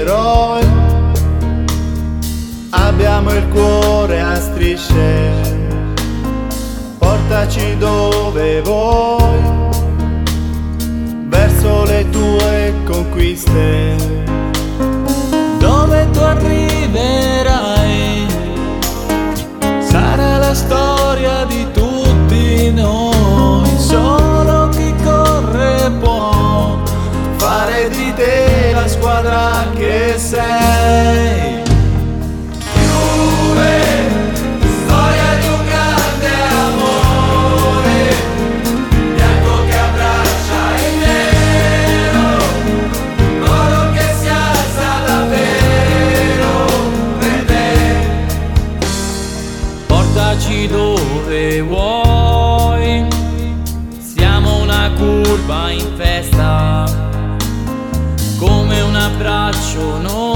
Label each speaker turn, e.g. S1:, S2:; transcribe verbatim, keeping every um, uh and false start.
S1: eroi, abbiamo il cuore a strisce, portaci dove vuoi, verso le tue conquiste,
S2: dove tu arriverai sarà la storia di tutti noi. Solo chi corre può
S1: fare di te la squadra che sei.
S2: Portaci dove vuoi, siamo una curva in festa, come un abbraccio noi.